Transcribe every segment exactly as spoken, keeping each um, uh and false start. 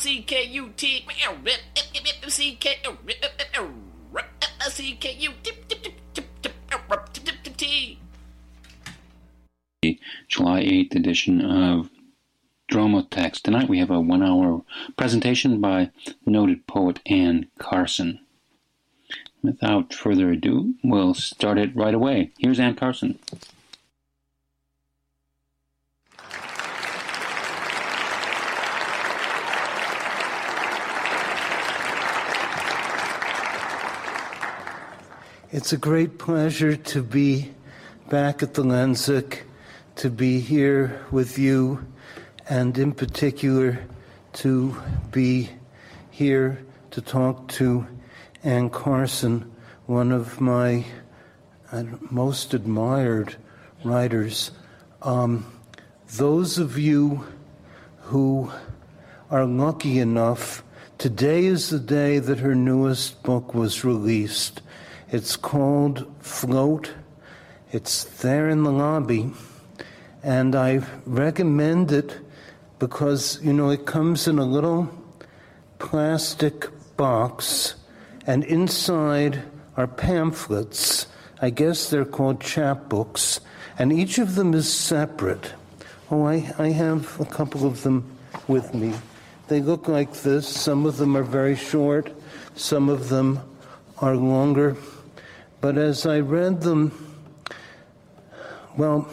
C K U T C K C K U T. July eighth edition of Drama Text. Tonight we have a one-hour presentation by noted poet Anne Carson. Without further ado, we'll start it right away. Here's Anne Carson. It's a great pleasure to be back at the Lensic, to be here with you, and in particular to be here to talk to Anne Carson, one of my uh, most admired writers. Um, those of you who are lucky enough, today is the day that her newest book was released. It's called Float. It's there in the lobby, and I recommend it because, you know, it comes in a little plastic box, and inside are pamphlets. I guess they're called chapbooks, and each of them is separate. Oh, I, I have a couple of them with me. They look like this. Some of them are very short. Some of them are longer. But as I read them, well,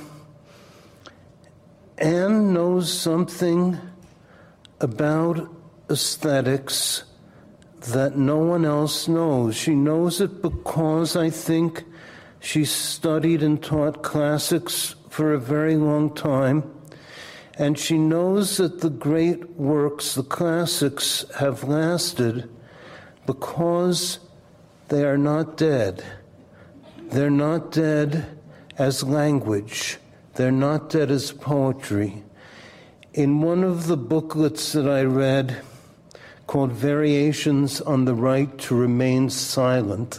Anne knows something about aesthetics that no one else knows. She knows it because I think she studied and taught classics for a very long time. And she knows that the great works, the classics, have lasted because they are not dead. They're not dead as language. They're not dead as poetry. In one of the booklets that I read, called Variations on the Right to Remain Silent,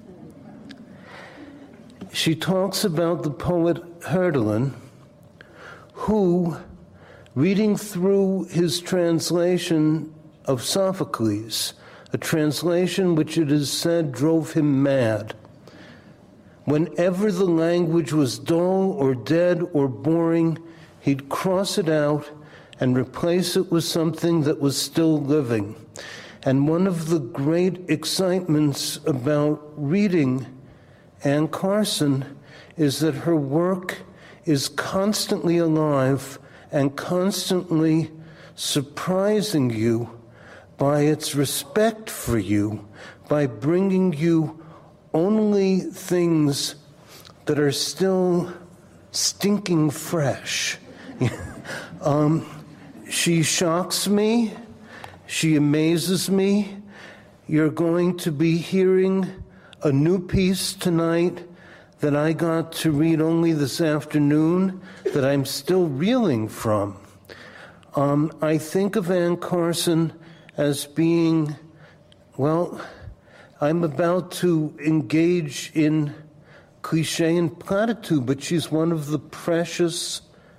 she talks about the poet Hölderlin, who, reading through his translation of Sophocles, a translation which it is said drove him mad, whenever the language was dull or dead or boring, he'd cross it out and replace it with something that was still living. And one of the great excitements about reading Anne Carson is that her work is constantly alive and constantly surprising you by its respect for you, by bringing you only things that are still stinking fresh. um, she shocks me. She amazes me. You're going to be hearing a new piece tonight that I got to read only this afternoon that I'm still reeling from. Um, I think of Anne Carson as being, well, I'm about to engage in cliche and platitude, but she's one of the precious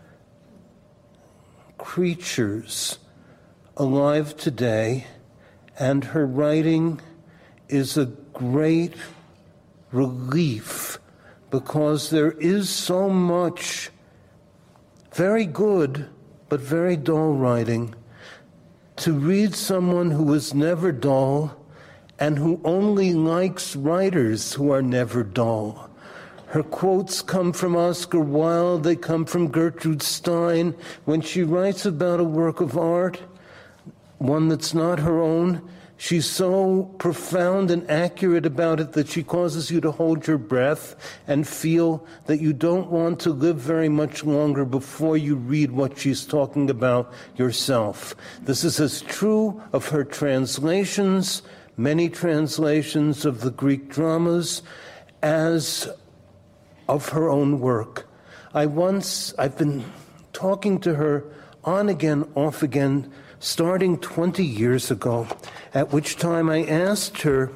creatures alive today, and her writing is a great relief because there is so much very good but very dull writing. To read someone who is never dull and who only likes writers who are never dull. Her quotes come from Oscar Wilde, they come from Gertrude Stein. When she writes about a work of art, one that's not her own, she's so profound and accurate about it that she causes you to hold your breath and feel that you don't want to live very much longer before you read what she's talking about yourself. This is as true of her translations, many translations of the Greek dramas, as of her own work. I once, I've been talking to her on again, off again, starting twenty years ago, at which time I asked her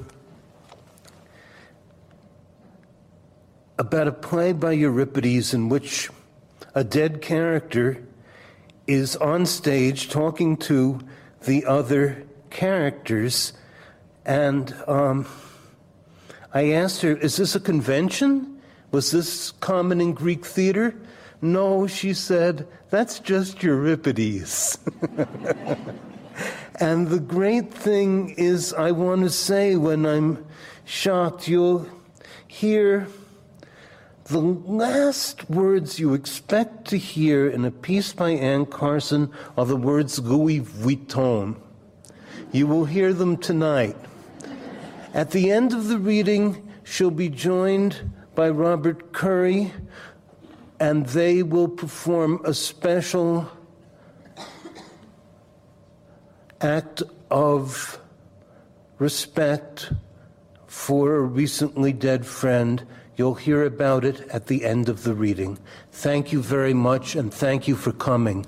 about a play by Euripides in which a dead character is on stage talking to the other characters. And um, I asked her, is this a convention? Was this common in Greek theater? No, she said, that's just Euripides. And the great thing is, I want to say, when I'm shocked, you'll hear the last words you expect to hear in a piece by Anne Carson are the words Louis Vuitton. You will hear them tonight. At the end of the reading, she'll be joined by Robert Curry, and they will perform a special act of respect for a recently dead friend. You'll hear about it at the end of the reading. Thank you very much, and thank you for coming.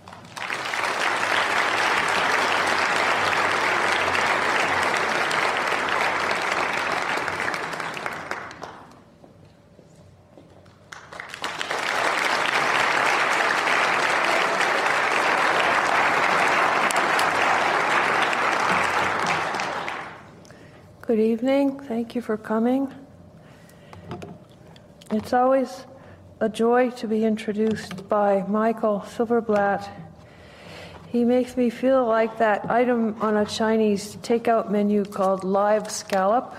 Good evening. Thank you for coming. It's always a joy to be introduced by Michael Silverblatt. He makes me feel like that item on a Chinese takeout menu called live scallop.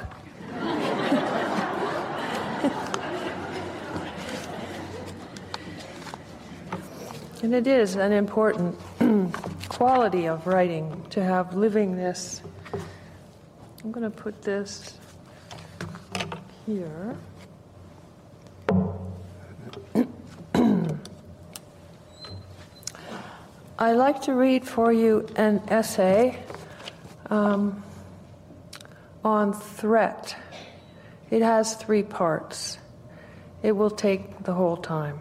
And it is an important quality of writing to have livingness. I'm going to put this here. I like to read for you an essay um, on threat. It has three parts. It will take the whole time.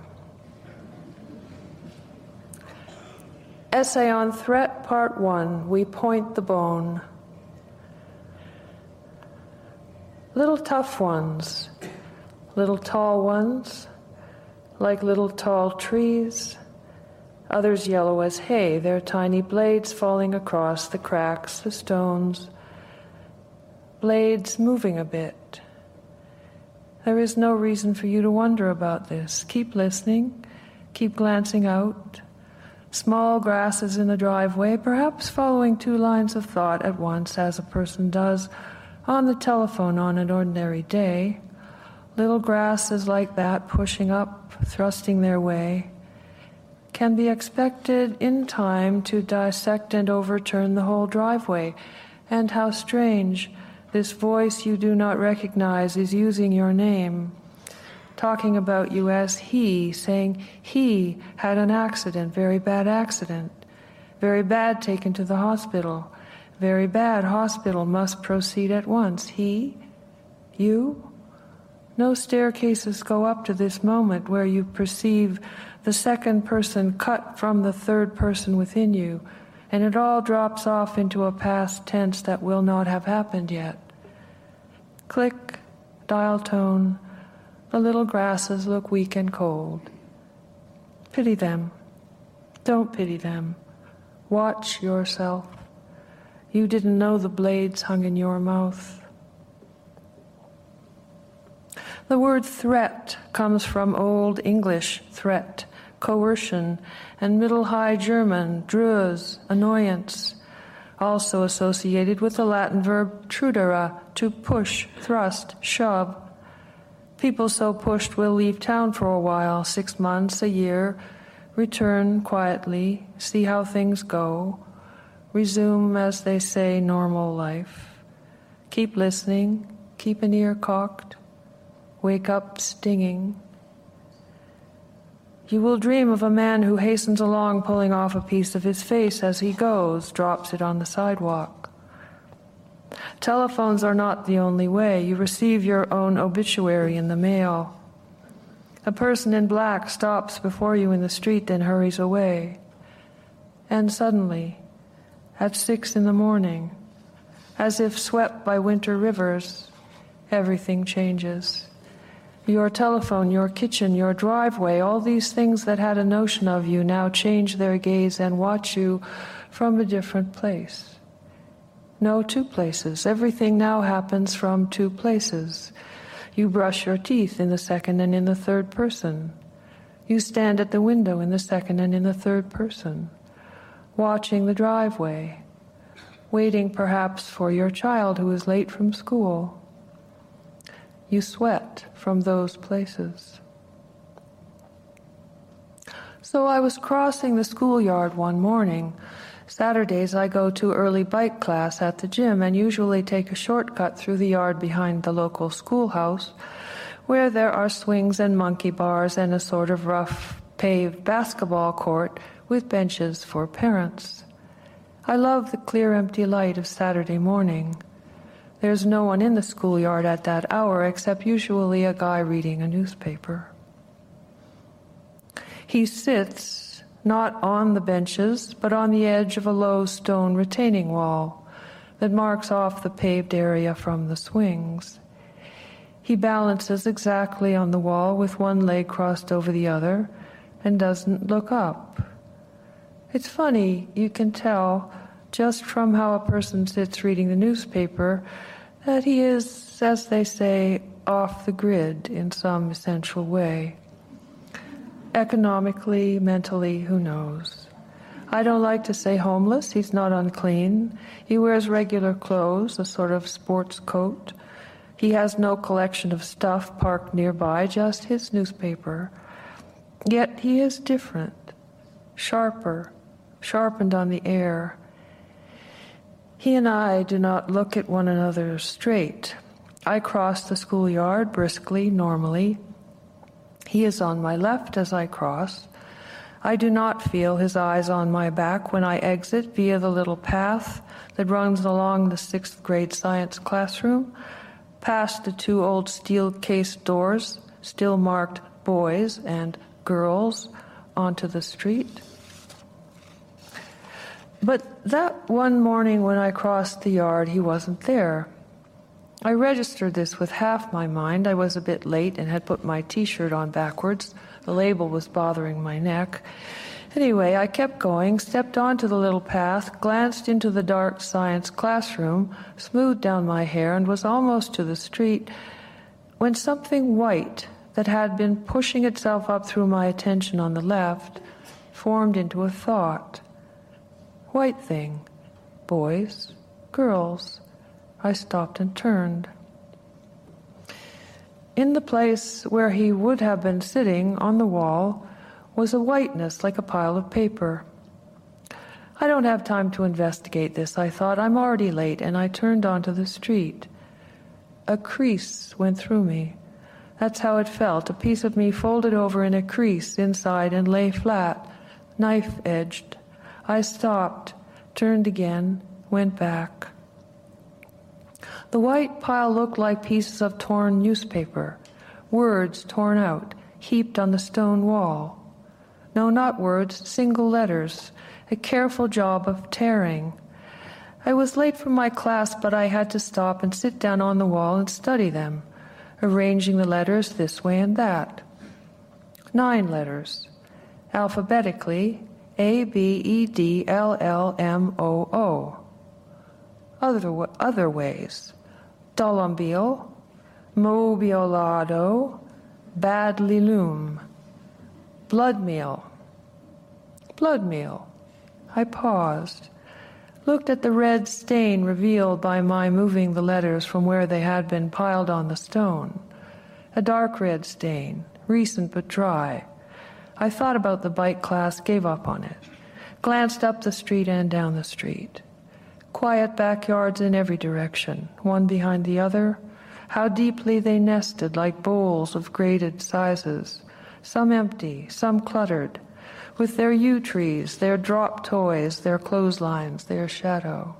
Essay on threat, part one. We point the bone. Little tough ones, little tall ones, like little tall trees, others yellow as hay, their tiny blades falling across the cracks, the stones, blades moving a bit. There is no reason for you to wonder about this. Keep listening, keep glancing out. Small grasses in the driveway, perhaps following two lines of thought at once, as a person does on the telephone on an ordinary day. Little grasses like that pushing up, thrusting their way, can be expected in time to dissect and overturn the whole driveway. And how strange, this voice you do not recognize is using your name, talking about you as he, saying he had an accident, very bad accident, very bad, taken to the hospital. Very bad, hospital, must proceed at once. He? You? No staircases go up to this moment where you perceive the second person cut from the third person within you, and it all drops off into a past tense that will not have happened yet. Click, dial tone, the little grasses look weak and cold. Pity them. Don't pity them. Watch yourself. You didn't know the blades hung in your mouth. The word threat comes from Old English threat, coercion, and Middle High German drös, annoyance, also associated with the Latin verb trudere, to push, thrust, shove. People so pushed will leave town for a while, six months, a year, return quietly, see how things go, resume, as they say, normal life. Keep listening, keep an ear cocked, wake up stinging. You will dream of a man who hastens along pulling off a piece of his face as he goes, drops it on the sidewalk. Telephones are not the only way. You receive your own obituary in the mail. A person in black stops before you in the street, then hurries away. And suddenly, at six in the morning, as if swept by winter rivers, everything changes. Your telephone, your kitchen, your driveway, all these things that had a notion of you now change their gaze and watch you from a different place. No, two places. Everything now happens from two places. You brush your teeth in the second and in the third person. You stand at the window in the second and in the third person, watching the driveway, waiting perhaps for your child who is late from school. You sweat from those places. So I was crossing the schoolyard one morning. Saturdays I go to early bike class at the gym and usually take a shortcut through the yard behind the local schoolhouse, where there are swings and monkey bars and a sort of rough paved basketball court with benches for parents. I love the clear empty light of Saturday morning. There's no one in the schoolyard at that hour except usually a guy reading a newspaper. He sits not on the benches, but on the edge of a low stone retaining wall that marks off the paved area from the swings. He balances exactly on the wall with one leg crossed over the other and doesn't look up. It's funny, you can tell just from how a person sits reading the newspaper that he is, as they say, off the grid in some essential way. Economically, mentally, who knows? I don't like to say homeless. He's not unclean. He wears regular clothes, a sort of sports coat. He has no collection of stuff parked nearby, just his newspaper. Yet he is different, sharper, sharpened on the air. He and I do not look at one another straight. I cross the schoolyard briskly, normally. He is on my left as I cross. I do not feel his eyes on my back when I exit via the little path that runs along the sixth grade science classroom, past the two old steel-cased doors, still marked boys and girls, onto the street. But that one morning when I crossed the yard, he wasn't there. I registered this with half my mind. I was a bit late and had put my T-shirt on backwards. The label was bothering my neck. Anyway, I kept going, stepped onto the little path, glanced into the dark science classroom, smoothed down my hair, and was almost to the street when something white that had been pushing itself up through my attention on the left formed into a thought. White thing. Boys. Girls. I stopped and turned. In the place where he would have been sitting, on the wall, was a whiteness like a pile of paper. I don't have time to investigate this, I thought. I'm already late, and I turned onto the street. A crease went through me. That's how it felt, a piece of me folded over in a crease inside and lay flat, knife-edged. I stopped, turned again, went back. The white pile looked like pieces of torn newspaper, words torn out, heaped on the stone wall. No, not words, single letters, a careful job of tearing. I was late for my class, but I had to stop and sit down on the wall and study them, arranging the letters this way and that. Nine letters, alphabetically, A, B, E, D, L, L, M, O, O. Other, other ways. Dolombile, mobiolado, badly loom. Blood meal. Blood meal. I paused, looked at the red stain revealed by my moving the letters from where they had been piled on the stone. A dark red stain, recent but dry. I thought about the bike class, gave up on it. Glanced up the street and down the street. Quiet backyards in every direction, one behind the other. How deeply they nested like bowls of graded sizes, some empty, some cluttered, with their yew trees, their drop toys, their clotheslines, their shadow.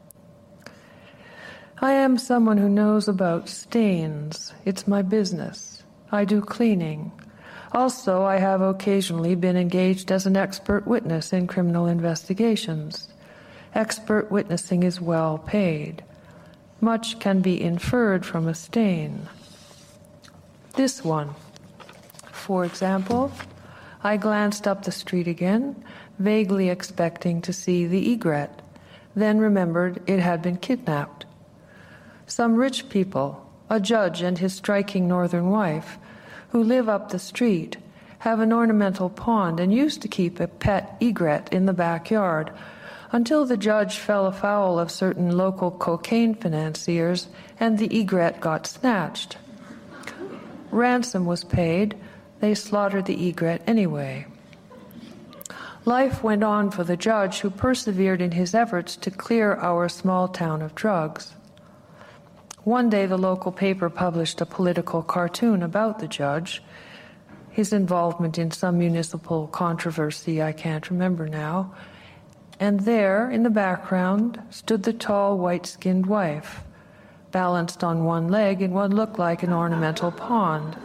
I am someone who knows about stains. It's my business. I do cleaning. Also, I have occasionally been engaged as an expert witness in criminal investigations. Expert witnessing is well paid. Much can be inferred from a stain. This one, for example, I glanced up the street again, vaguely expecting to see the egret, then remembered it had been kidnapped. Some rich people, a judge and his striking northern wife, who live up the street, have an ornamental pond and used to keep a pet egret in the backyard until the judge fell afoul of certain local cocaine financiers and the egret got snatched. Ransom was paid. They slaughtered the egret anyway. Life went on for the judge, who persevered in his efforts to clear our small town of drugs. One day the local paper published a political cartoon about the judge, his involvement in some municipal controversy I can't remember now, and there, in the background, stood the tall, white-skinned wife, balanced on one leg in what looked like an ornamental pond.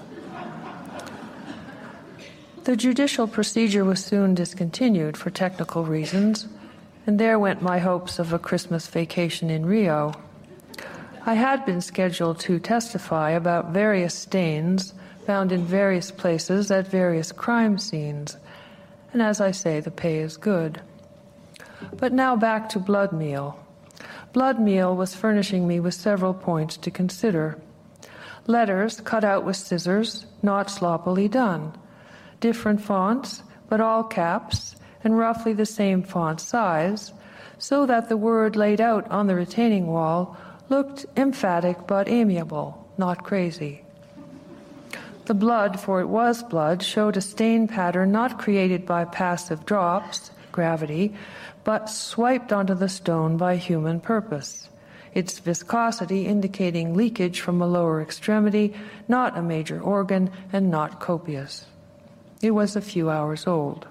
The judicial procedure was soon discontinued for technical reasons, and there went my hopes of a Christmas vacation in Rio. I had been scheduled to testify about various stains found in various places at various crime scenes, and as I say, the pay is good. But now back to blood meal. Blood meal was furnishing me with several points to consider. Letters cut out with scissors, not sloppily done. Different fonts, but all caps, and roughly the same font size, so that the word laid out on the retaining wall looked emphatic but amiable, not crazy. The blood, for it was blood, showed a stain pattern not created by passive drops, gravity, but swiped onto the stone by human purpose, its viscosity indicating leakage from a lower extremity, not a major organ, and not copious. It was a few hours old.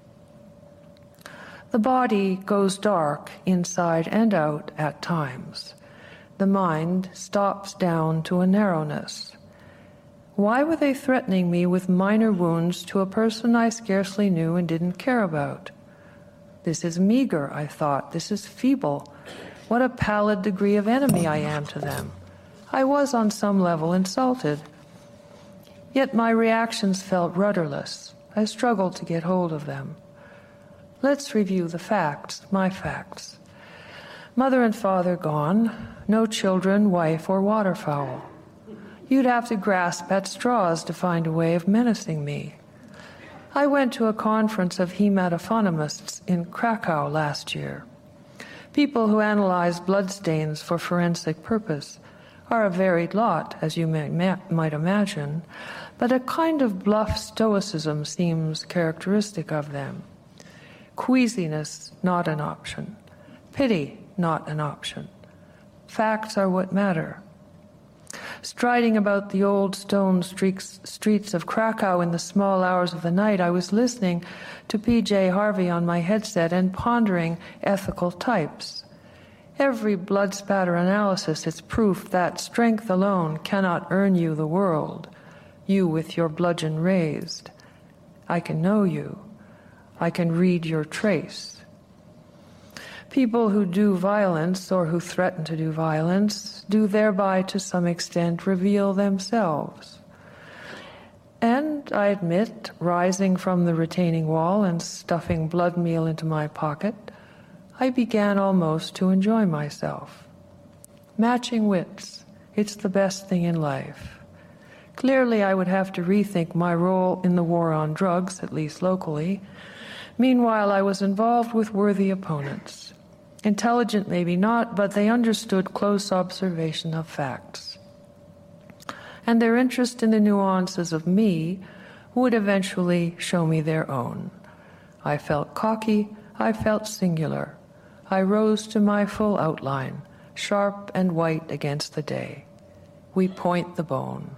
The body goes dark inside and out at times. The mind stops down to a narrowness. Why were they threatening me with minor wounds to a person I scarcely knew and didn't care about? This is meager, I thought. This is feeble. What a pallid degree of enemy I am to them. I was on some level insulted. Yet my reactions felt rudderless. I struggled to get hold of them. Let's review the facts, my facts. Mother and father gone, no children, wife, or waterfowl. You'd have to grasp at straws to find a way of menacing me. I went to a conference of hematophonomists in Krakow last year. People who analyze bloodstains for forensic purpose are a varied lot, as you may, ma- might imagine, but a kind of bluff stoicism seems characteristic of them. Queasiness, not an option. Pity, not an option. Facts are what matter. Striding about the old stone streaks, streets of Krakow in the small hours of the night, I was listening to P J Harvey on my headset and pondering ethical types. Every blood spatter analysis is proof that strength alone cannot earn you the world, you with your bludgeon raised. I can know you. I can read your trace. People who do violence or who threaten to do violence do thereby to some extent reveal themselves. And I admit, rising from the retaining wall and stuffing blood meal into my pocket, I began almost to enjoy myself. Matching wits, it's the best thing in life. Clearly I would have to rethink my role in the war on drugs, at least locally. Meanwhile, I was involved with worthy opponents. Intelligent, maybe not, but they understood close observation of facts. And their interest in the nuances of me would eventually show me their own. I felt cocky, I felt singular. I rose to my full outline, sharp and white against the day. We point the bone.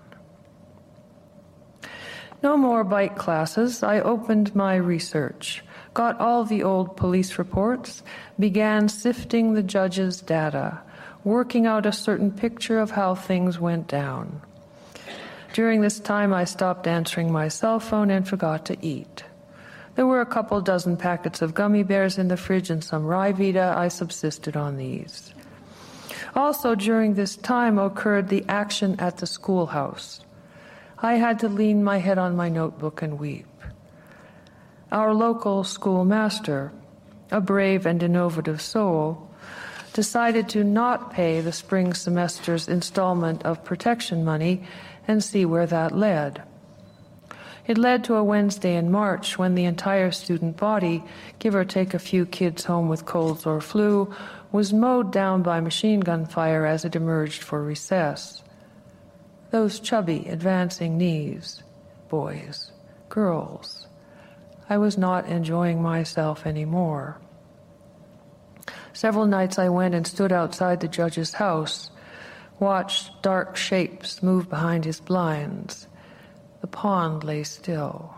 No more bite classes. I opened my research, got all the old police reports, began sifting the judge's data, working out a certain picture of how things went down. During this time, I stopped answering my cell phone and forgot to eat. There were a couple dozen packets of gummy bears in the fridge and some Ryvita. I subsisted on these. Also, during this time occurred the action at the schoolhouse. I had to lean my head on my notebook and weep. Our local schoolmaster, a brave and innovative soul, decided to not pay the spring semester's installment of protection money and see where that led. It led to a Wednesday in March when the entire student body, give or take a few kids home with colds or flu, was mowed down by machine gun fire as it emerged for recess. Those chubby, advancing knees, boys, girls. I was not enjoying myself anymore. Several nights I went and stood outside the judge's house, watched dark shapes move behind his blinds. The pond lay still.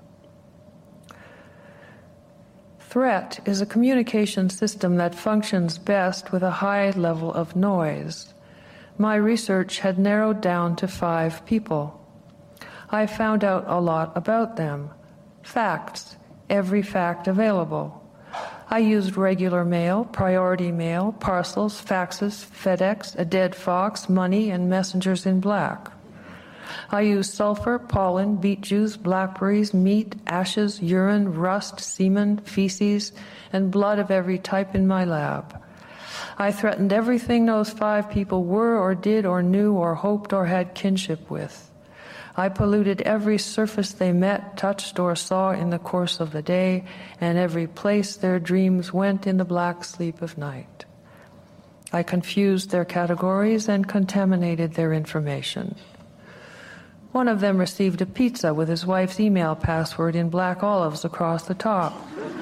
Threat is a communication system that functions best with a high level of noise. My research had narrowed down to five people. I found out a lot about them. Facts, every fact available. I used regular mail, priority mail, parcels, faxes, FedEx, a dead fox, money, and messengers in black. I used sulfur, pollen, beet juice, blackberries, meat, ashes, urine, rust, semen, feces, and blood of every type in my lab. I threatened everything those five people were or did or knew or hoped or had kinship with. I polluted every surface they met, touched, or saw in the course of the day, and every place their dreams went in the black sleep of night. I confused their categories and contaminated their information. One of them received a pizza with his wife's email password in black olives across the top,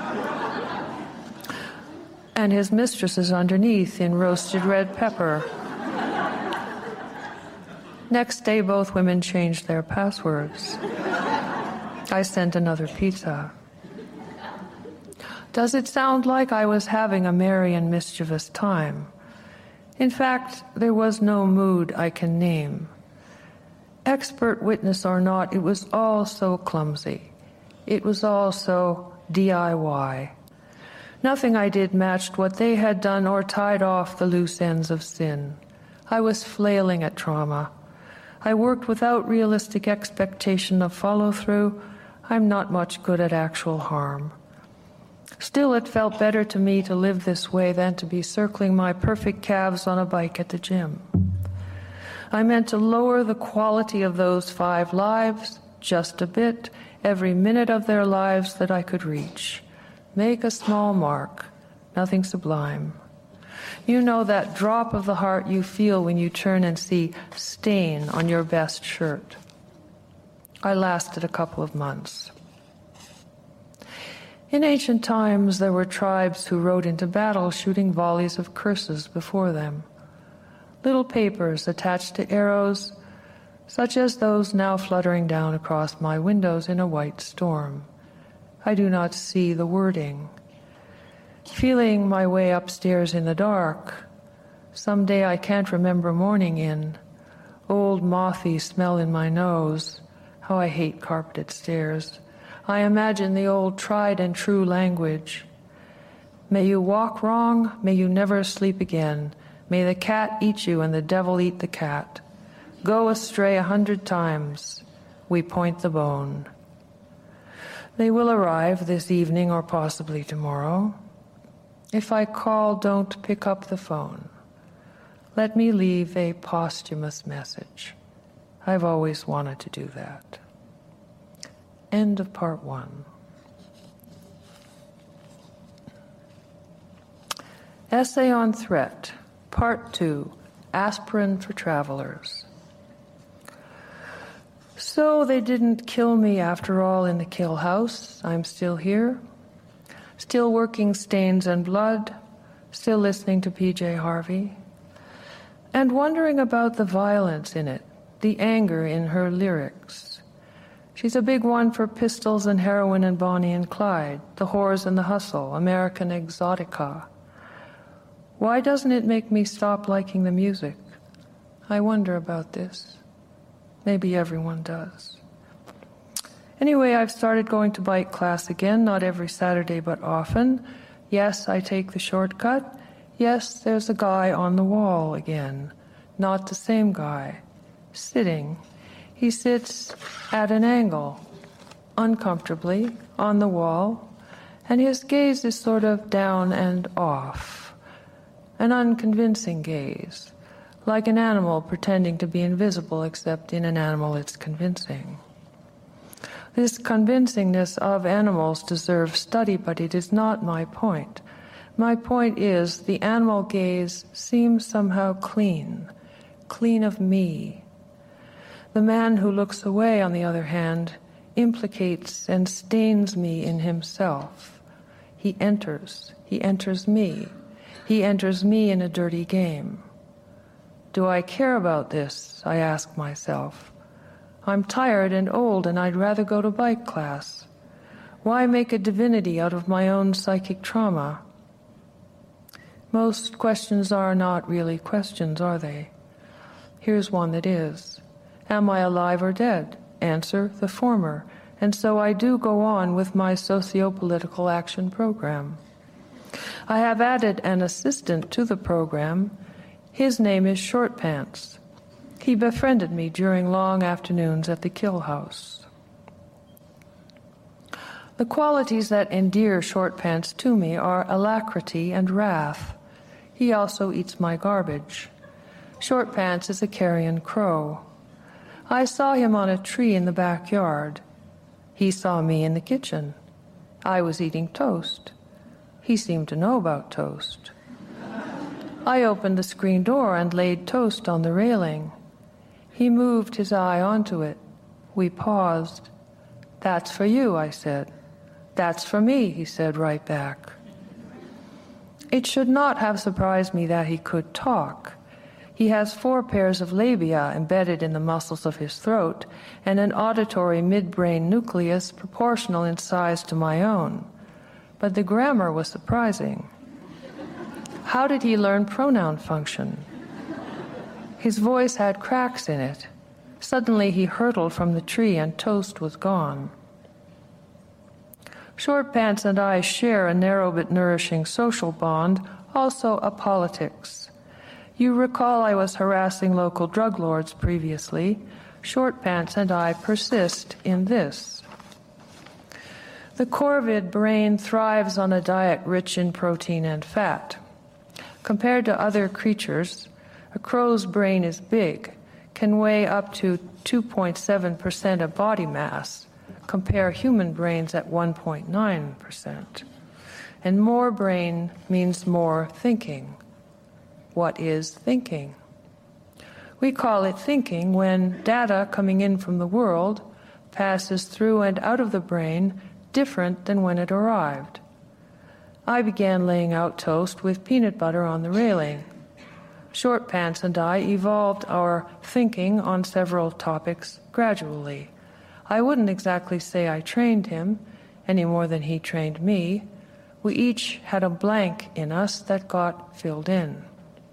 and his mistress's underneath in roasted red pepper. Next day, both women changed their passwords. I sent another pizza. Does it sound like I was having a merry and mischievous time? In fact, there was no mood I can name. Expert witness or not, it was all so clumsy. It was all so D I Y. Nothing I did matched what they had done or tied off the loose ends of sin. I was flailing at trauma. I worked without realistic expectation of follow-through. I'm not much good at actual harm. Still, it felt better to me to live this way than to be circling my perfect calves on a bike at the gym. I meant to lower the quality of those five lives just a bit, every minute of their lives that I could reach. Make a small mark, nothing sublime. You know that drop of the heart you feel when you turn and see stain on your best shirt. I lasted a couple of months. In ancient times, there were tribes who rode into battle shooting volleys of curses before them. Little papers attached to arrows, such as those now fluttering down across my windows in a white storm. I do not see the wording. Feeling my way upstairs in the dark, some day I can't remember morning in, old mothy smell in my nose, how I hate carpeted stairs. I imagine the old tried and true language. May you walk wrong, may you never sleep again. May the cat eat you and the devil eat the cat. Go astray a hundred times, we point the bone. They will arrive this evening or possibly tomorrow. If I call, don't pick up the phone. Let me leave a posthumous message. I've always wanted to do that. End of part one. Essay on Threat, part two, Aspirin for Travelers. So they didn't kill me after all in the kill house. I'm still here. Still working Stains and Blood, still listening to P J Harvey, and wondering about the violence in it, the anger in her lyrics. She's a big one for Pistols and Heroin and Bonnie and Clyde, The Whores and the Hustle, American Exotica. Why doesn't it make me stop liking the music? I wonder about this. Maybe everyone does. Anyway, I've started going to bike class again, not every Saturday, but often. Yes, I take the shortcut. Yes, there's a guy on the wall again. Not the same guy. Sitting. He sits at an angle. uncomfortably on the wall, and his gaze is sort of down and off, an unconvincing gaze, like an animal pretending to be invisible, except in an animal it's convincing. This convincingness of animals deserves study, but it is not my point. My point is the animal gaze seems somehow clean, clean of me. The man who looks away, on the other hand, implicates and stains me in himself. He enters, he enters me, he enters me in a dirty game. Do I care about this? I ask myself. I'm tired and old and I'd rather go to bike class. Why make a divinity out of my own psychic trauma? Most questions are not really questions, are they? Here's one that is. Am I alive or dead? Answer, the former. And so I do go on with my socio-political action program. I have added an assistant to the program. His name is Short Pants. He befriended me during long afternoons at the Kill House. The qualities that endear Short Pants to me are alacrity and wrath. He also eats my garbage. Short Pants is a carrion crow. I saw him on a tree in the backyard. He saw me in the kitchen. I was eating toast. He seemed to know about toast. I opened the screen door and laid toast on the railing. He moved his eye onto it. We paused. That's for you, I said. That's for me, he said right back. It should not have surprised me that he could talk. He has four pairs of labia embedded in the muscles of his throat and an auditory midbrain nucleus proportional in size to my own. But the grammar was surprising. How did he learn pronoun function? His voice had cracks in it. Suddenly he hurtled from the tree and toast was gone. Short Pants and I share a narrow but nourishing social bond, also a politics. You recall I was harassing local drug lords previously. Short Pants and I persist in this. The corvid brain thrives on a diet rich in protein and fat. Compared to other creatures, a crow's brain is big, can weigh up to two point seven percent of body mass. Compare human brains at one point nine percent. And more brain means more thinking. What is thinking? We call it thinking when data coming in from the world passes through and out of the brain different than when it arrived. I began laying out toast with peanut butter on the railing. Short Pants and I evolved our thinking on several topics gradually. I wouldn't exactly say I trained him any more than he trained me. We each had a blank in us that got filled in.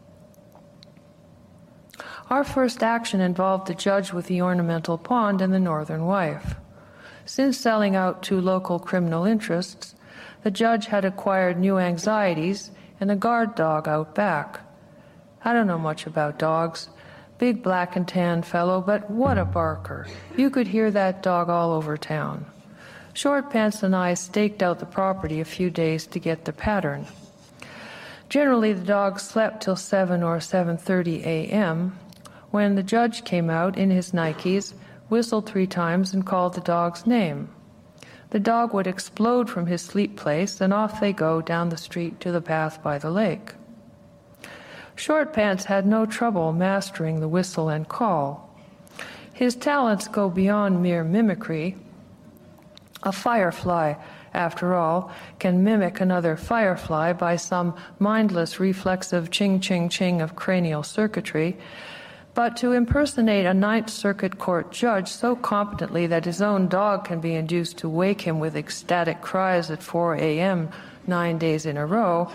Our first action involved the judge with the ornamental pond and the northern wife. Since selling out to local criminal interests, the judge had acquired new anxieties and a guard dog out back. I don't know much about dogs. Big black and tan fellow, but what a barker. You could hear that dog all over town. Short Pants and I staked out the property a few days to get the pattern. Generally, the dog slept till seven or seven thirty a.m., when the judge came out in his Nikes, whistled three times, and called the dog's name. The dog would explode from his sleep place, and off they go down the street to the path by the lake. Short Pants had no trouble mastering the whistle and call. His talents go beyond mere mimicry. A firefly, after all, can mimic another firefly by some mindless reflexive ching-ching-ching of cranial circuitry. But to impersonate a Ninth Circuit Court judge so competently that his own dog can be induced to wake him with ecstatic cries at four a.m. nine days in a row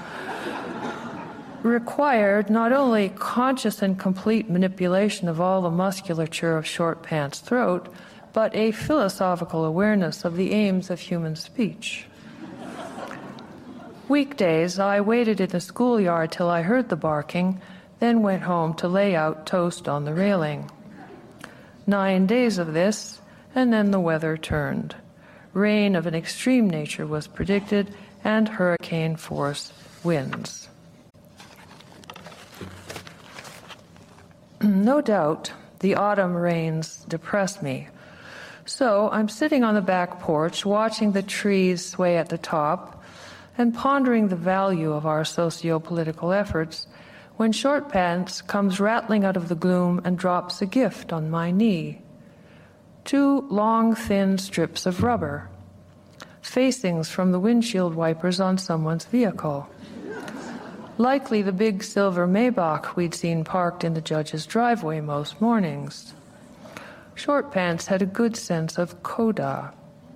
required not only conscious and complete manipulation of all the musculature of Short Pants' throat, but a philosophical awareness of the aims of human speech. Weekdays, I waited in the schoolyard till I heard the barking, then went home to lay out toast on the railing. Nine days of this, and then the weather turned. rain of an extreme nature was predicted, and hurricane-force winds. No doubt, the autumn rains depress me. So I'm sitting on the back porch, watching the trees sway at the top, and pondering the value of our socio-political efforts, when Short Pants comes rattling out of the gloom and drops a gift on my knee. Two long, thin strips of rubber, facings from the windshield wipers on someone's vehicle. Likely the big silver Maybach we'd seen parked in the judge's driveway most mornings. Short Pants had a good sense of coda.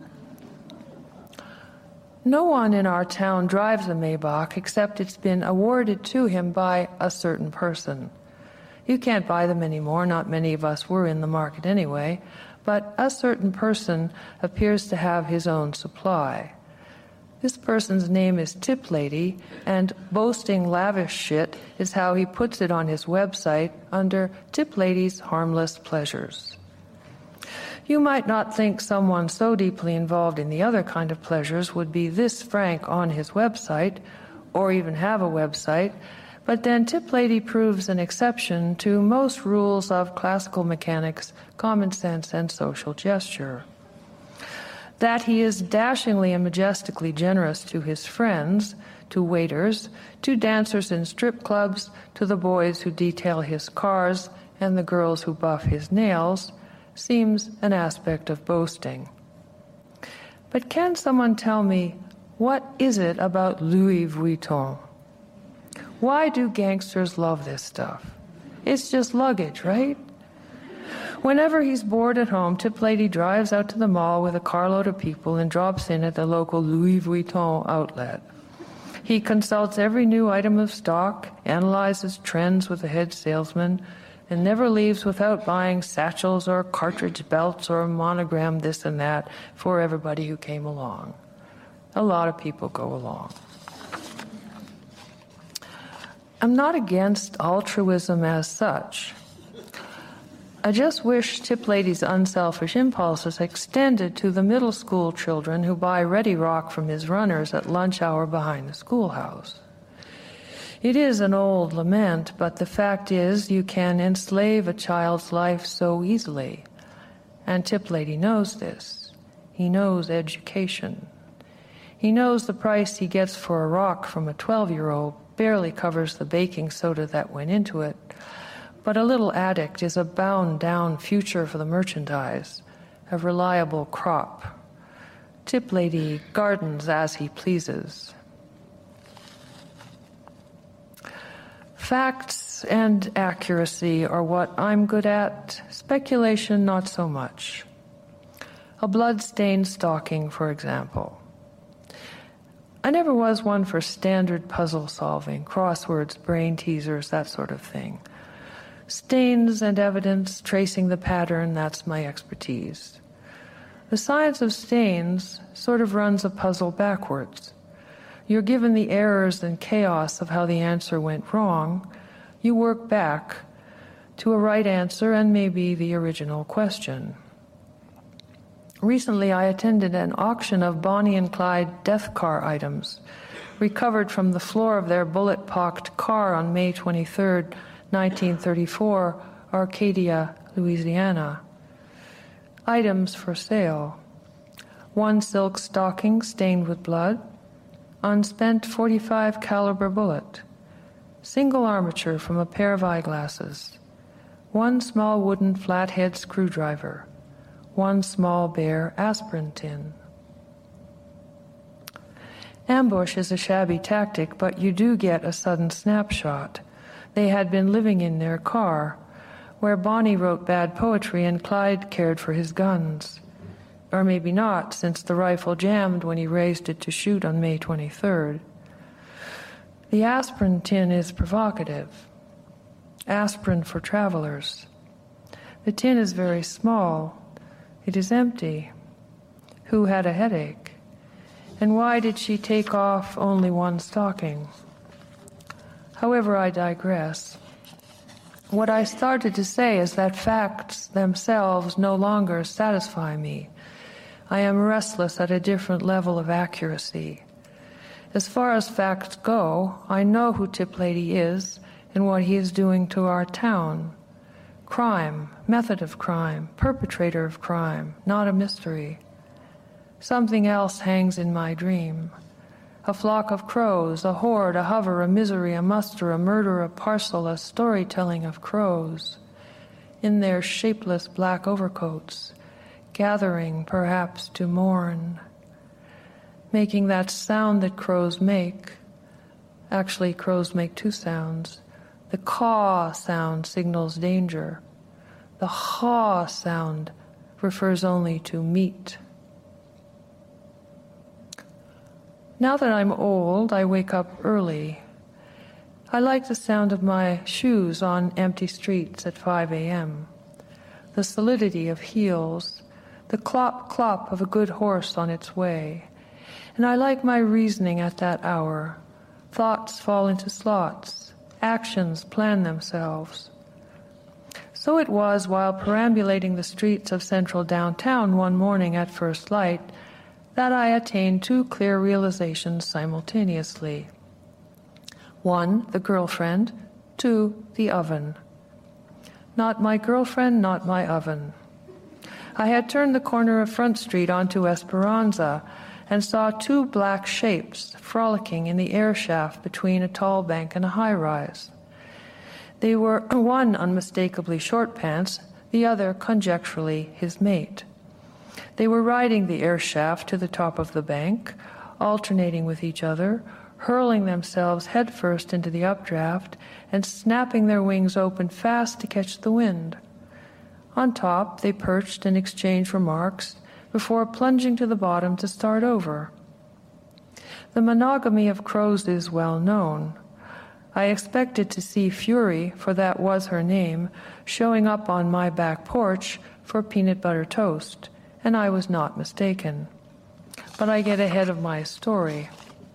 No one in our town drives a Maybach except it's been awarded to him by a certain person. You can't buy them anymore, not many of us were in the market anyway, but a certain person appears to have his own supply. This person's name is Tip Lady, and boasting lavish shit is how he puts it on his website under Tip Lady's Harmless Pleasures. You might not think someone so deeply involved in the other kind of pleasures would be this frank on his website, or even have a website, but then Tip Lady proves an exception to most rules of classical mechanics, common sense, and social gesture. That he is dashingly and majestically generous to his friends, to waiters, to dancers in strip clubs, to the boys who detail his cars, and the girls who buff his nails, seems an aspect of boasting. But can someone tell me, what is it about Louis Vuitton? Why do gangsters love this stuff? It's just luggage, right? Whenever he's bored at home, Tip Lady drives out to the mall with a carload of people and drops in at the local Louis Vuitton outlet. He consults every new item of stock, analyzes trends with the head salesman, and never leaves without buying satchels or cartridge belts or a monogram this and that for everybody who came along. A lot of people go along. I'm not against altruism as such. I just wish Tip Lady's unselfish impulses extended to the middle school children who buy Ready Rock from his runners at lunch hour behind the schoolhouse. It is an old lament, but the fact is you can enslave a child's life so easily. And Tip Lady knows this. He knows education. He knows the price he gets for a rock from a twelve-year-old barely covers the baking soda that went into it. But a little addict is a bound-down future for the merchandise, a reliable crop. Tip Lady gardens as he pleases. Facts and accuracy are what I'm good at, speculation not so much. A blood-stained stocking, for example. I never was one for standard puzzle solving, crosswords, brain teasers, that sort of thing. Stains and evidence, tracing the pattern, that's my expertise. The science of stains sort of runs a puzzle backwards. You're given the errors and chaos of how the answer went wrong. You work back to a right answer and maybe the original question. Recently, I attended an auction of Bonnie and Clyde death car items, recovered from the floor of their bullet-pocked car on May twenty-third, nineteen thirty-four, Arcadia, Louisiana. Items for sale. One silk stocking stained with blood, unspent forty-five caliber bullet, single armature from a pair of eyeglasses, one small wooden flathead screwdriver, one small bare aspirin tin. Ambush is a shabby tactic, but you do get a sudden snapshot. They had been living in their car, where Bonnie wrote bad poetry and Clyde cared for his guns. Or maybe not, since the rifle jammed when he raised it to shoot on May twenty-third. The aspirin tin is provocative. Aspirin for travelers. The tin is very small. It is empty. Who had a headache? And why did she take off only one stocking? However, I digress. What I started to say is that facts themselves no longer satisfy me. I am restless at a different level of accuracy. As far as facts go, I know who Tiplady is and what he is doing to our town. Crime, method of crime, perpetrator of crime, not a mystery. Something else hangs in my dream. A flock of crows, a horde, a hover, a misery, a muster, a murder, a parcel, a storytelling of crows, in their shapeless black overcoats, gathering perhaps to mourn, making that sound that crows make. Actually, crows make two sounds. The caw sound signals danger. The haw sound refers only to meat. Now that I'm old, I wake up early. I like the sound of my shoes on empty streets at five a.m., the solidity of heels, the clop-clop of a good horse on its way. And I like my reasoning at that hour. Thoughts fall into slots. Actions plan themselves. So it was while perambulating the streets of central downtown one morning at first light that I attained two clear realizations simultaneously. One, the girlfriend. Two, the oven. Not my girlfriend, not my oven. I had turned the corner of Front Street onto Esperanza and saw two black shapes frolicking in the air shaft between a tall bank and a high-rise. They were one unmistakably Short Pants, the other conjecturally his mate. They were riding the air shaft to the top of the bank, alternating with each other, hurling themselves headfirst into the updraft and snapping their wings open fast to catch the wind. On top, they perched and exchanged remarks before plunging to the bottom to start over. The monogamy of crows is well known. I expected to see Fury, for that was her name, showing up on my back porch for peanut butter toast, and I was not mistaken. But I get ahead of my story.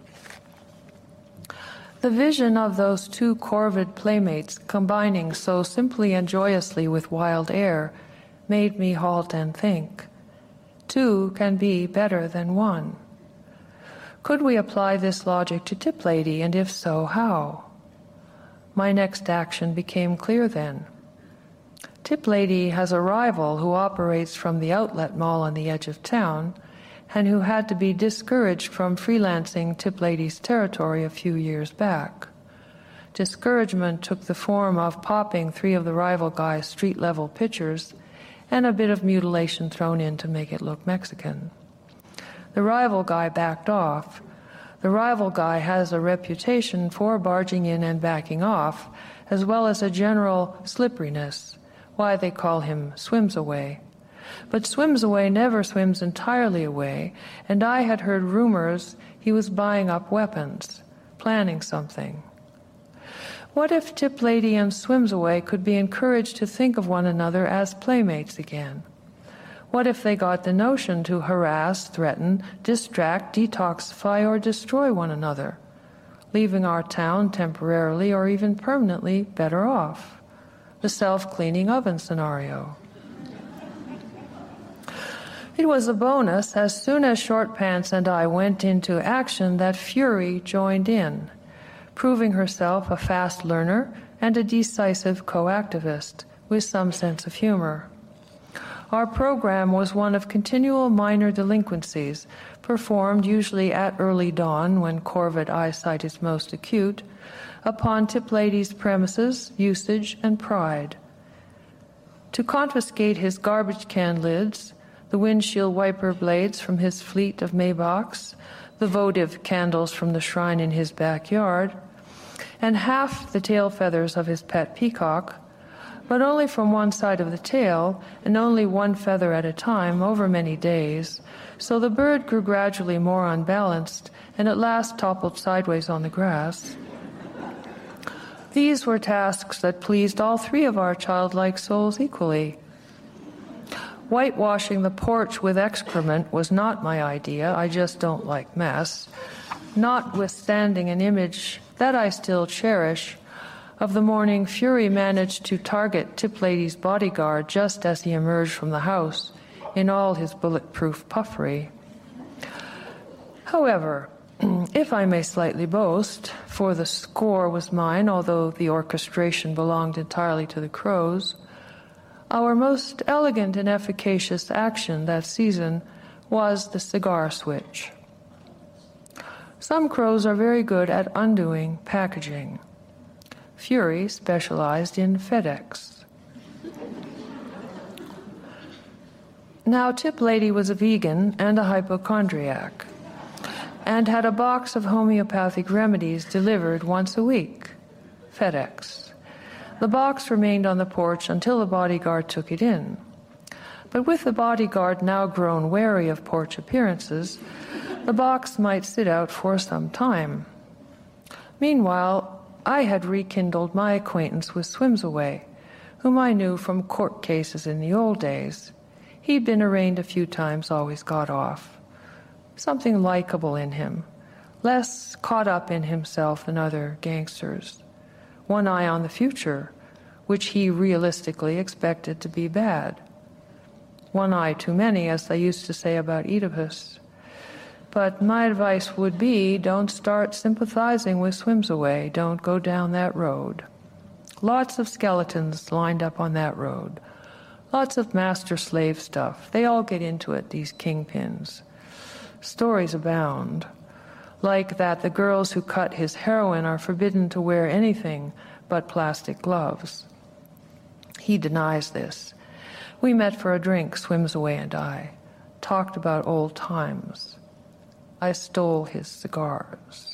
The vision of those two corvid playmates combining so simply and joyously with wild air made me halt and think. Two can be better than one. Could we apply this logic to Tiplady, and if so, how? My next action became clear then. Tiplady has a rival who operates from the outlet mall on the edge of town, and who had to be discouraged from freelancing Tiplady's territory a few years back. Discouragement took the form of popping three of the rival guy's street-level pictures and a bit of mutilation thrown in to make it look Mexican. The rival guy backed off. The rival guy has a reputation for barging in and backing off, as well as a general slipperiness, why they call him swims away. But swims away never swims entirely away, and I had heard rumors he was buying up weapons, planning something. What if Tiplady and Swims Away could be encouraged to think of one another as playmates again? What if they got the notion to harass, threaten, distract, detoxify, or destroy one another, leaving our town temporarily or even permanently better off? The self-cleaning oven scenario. It was a bonus as soon as Short Pants and I went into action that Fury joined in, proving herself a fast learner and a decisive co-activist with some sense of humor. Our program was one of continual minor delinquencies, performed usually at early dawn when corvid eyesight is most acute, upon Tiplady's premises, usage, and pride. To confiscate his garbage can lids, the windshield wiper blades from his fleet of Maybachs, the votive candles from the shrine in his backyard, and half the tail feathers of his pet peacock, but only from one side of the tail, and only one feather at a time over many days, so the bird grew gradually more unbalanced and at last toppled sideways on the grass. These were tasks that pleased all three of our childlike souls equally. Whitewashing the porch with excrement was not my idea. I just don't like mess. Notwithstanding an image that I still cherish of the morning Fury managed to target Tiplady's bodyguard just as he emerged from the house, in all his bulletproof puffery. However, if I may slightly boast, for the score was mine, although the orchestration belonged entirely to the Crows, our most elegant and efficacious action that season was the cigar switch. Some Crows are very good at undoing packaging. Fury specialized in FedEx. Now, Tip Lady was a vegan and a hypochondriac, and had a box of homeopathic remedies delivered once a week, FedEx. The box remained on the porch until the bodyguard took it in. But with the bodyguard now grown wary of porch appearances, the box might sit out for some time. Meanwhile, I had rekindled my acquaintance with Swimsaway, whom I knew from court cases in the old days. He'd been arraigned a few times, always got off. Something likable in him, less caught up in himself than other gangsters. One eye on the future, which he realistically expected to be bad. One eye too many, as they used to say about Oedipus. But my advice would be, don't start sympathizing with Swimsaway. Don't go down that road. Lots of skeletons lined up on that road. Lots of master-slave stuff. They all get into it, these kingpins. Stories abound. Like that the girls who cut his heroin are forbidden to wear anything but plastic gloves. He denies this. We met for a drink, Swimsaway and I. Talked about old times. I stole his cigars.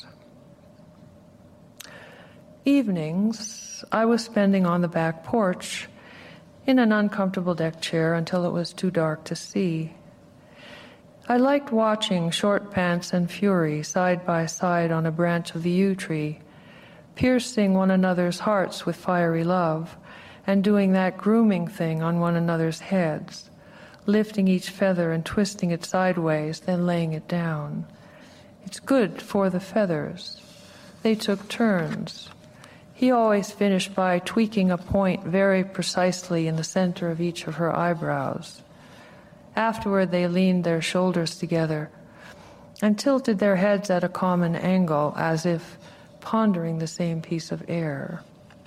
Evenings I was spending on the back porch in an uncomfortable deck chair until it was too dark to see. I liked watching Short Pants and Fury side by side on a branch of the yew tree, piercing one another's hearts with fiery love, and doing that grooming thing on one another's heads, lifting each feather and twisting it sideways, then laying it down. It's good for the feathers. They took turns. He always finished by tweaking a point very precisely in the center of each of her eyebrows. Afterward, they leaned their shoulders together and tilted their heads at a common angle, as if pondering the same piece of air.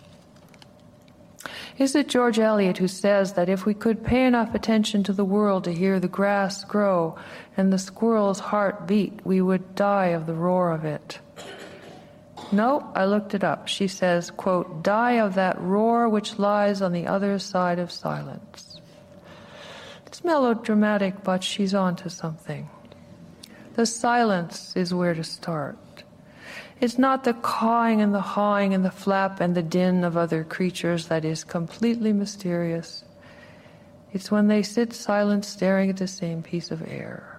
Is it George Eliot who says that if we could pay enough attention to the world to hear the grass grow and the squirrel's heart beat, we would die of the roar of it? No, I looked it up. She says, quote, die of that roar which lies on the other side of silence. It's melodramatic, but she's on to something. The silence is where to start. It's not the cawing and the hawing and the flap and the din of other creatures that is completely mysterious. It's when they sit silent staring at the same piece of air.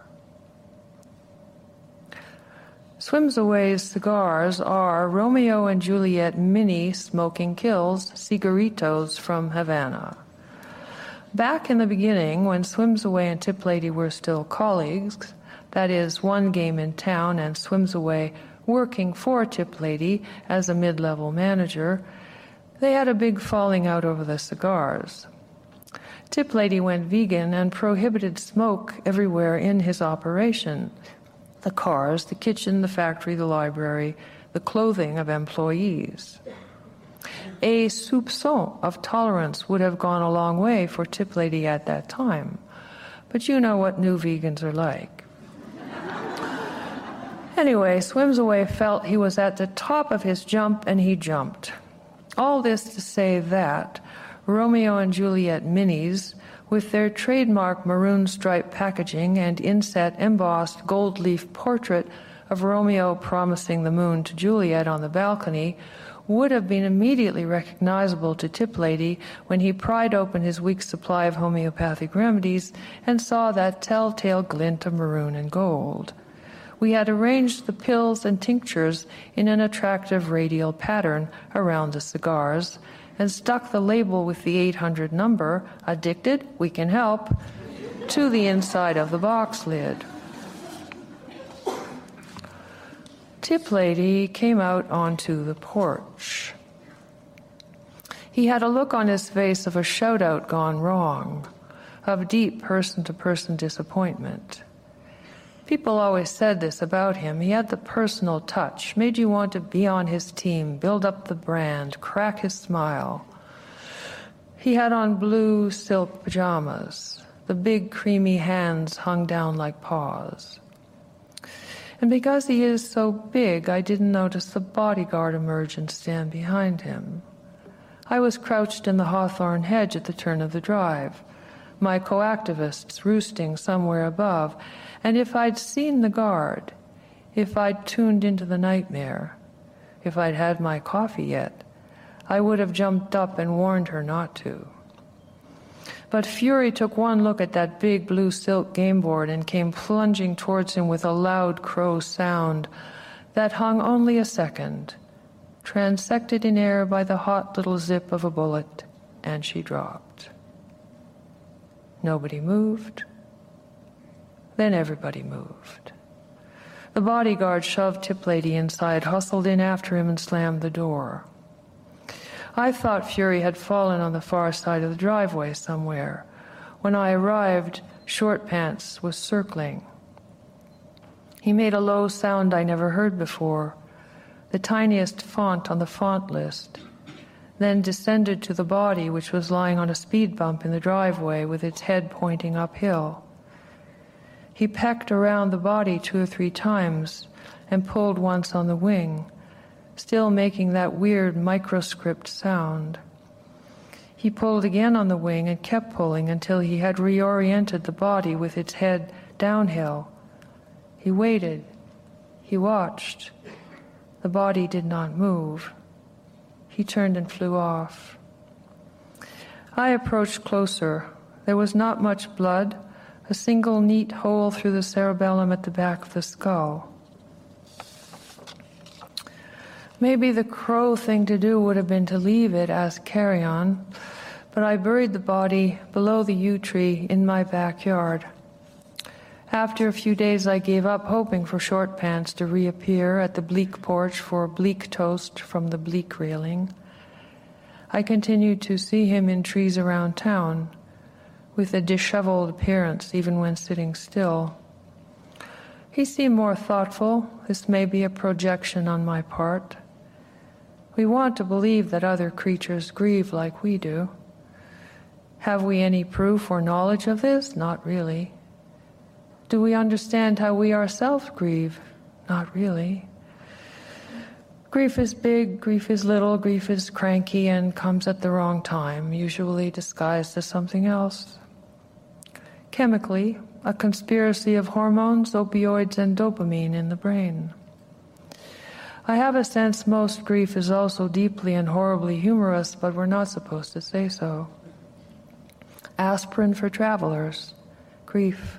Swimsaway's cigars are Romeo and Juliet mini smoking kills, cigaritos from Havana. Back in the beginning, when Swimsaway and Tip Lady were still colleagues, that is, one game in town and Swimsaway working for Tip Lady as a mid-level manager, they had a big falling out over the cigars. Tip Lady went vegan and prohibited smoke everywhere in his operation. The cars, the kitchen, the factory, the library, the clothing of employees. A soupçon of tolerance would have gone a long way for Tip Lady at that time. But you know what new vegans are like. Anyway, Swimsaway felt he was at the top of his jump, and he jumped. All this to say that Romeo and Juliet minis, with their trademark maroon stripe packaging and inset embossed gold leaf portrait of Romeo promising the moon to Juliet on the balcony, would have been immediately recognizable to Tip Lady when he pried open his week's supply of homeopathic remedies and saw that telltale glint of maroon and gold. We had arranged the pills and tinctures in an attractive radial pattern around the cigars and stuck the label with the eight hundred number, Addicted, We Can Help, to the inside of the box lid. Tip Lady came out onto the porch. He had a look on his face of a shout-out gone wrong. of deep person-to-person disappointment. People always said this about him. He had the personal touch, made you want to be on his team, build up the brand, crack his smile. He had on blue silk pajamas. The big creamy hands hung down like paws. And because he is so big, I didn't notice the bodyguard emerge and stand behind him. I was crouched in the hawthorn hedge at the turn of the drive, my co-activists roosting somewhere above, and if I'd seen the guard, if I'd tuned into the nightmare, if I'd had my coffee yet, I would have jumped up and warned her not to. But Fury took one look at that big blue silk game board and came plunging towards him with a loud crow sound that hung only a second, transected in air by the hot little zip of a bullet, and she dropped. Nobody moved. Then everybody moved. The bodyguard shoved Tip Lady inside, hustled in after him, and slammed the door. I thought Fury had fallen on the far side of the driveway somewhere. When I arrived, Short Pants was circling. He made a low sound I never heard before, the tiniest font on the font list, then descended to the body, which was lying on a speed bump in the driveway with its head pointing uphill. He pecked around the body two or three times and pulled once on the wing, still making that weird microscript sound. He pulled again on the wing and kept pulling until he had reoriented the body with its head downhill. He waited. He watched. The body did not move. He turned and flew off. I approached closer. There was not much blood, a single neat hole through the cerebellum at the back of the skull. Maybe the crow thing to do would have been to leave it as carrion, but I buried the body below the yew tree in my backyard. After a few days, I gave up hoping for Short Pants to reappear at the bleak porch for bleak toast from the bleak railing. I continued to see him in trees around town, with a disheveled appearance even when sitting still. He seemed more thoughtful. This may be a projection on my part. We want to believe that other creatures grieve like we do. Have we any proof or knowledge of this? Not really. Do we understand how we ourselves grieve? Not really. Grief is big, grief is little, grief is cranky and comes at the wrong time, usually disguised as something else. Chemically, a conspiracy of hormones, opioids, and dopamine in the brain. I have a sense most grief is also deeply and horribly humorous, but we're not supposed to say so. Aspirin for travelers. Grief.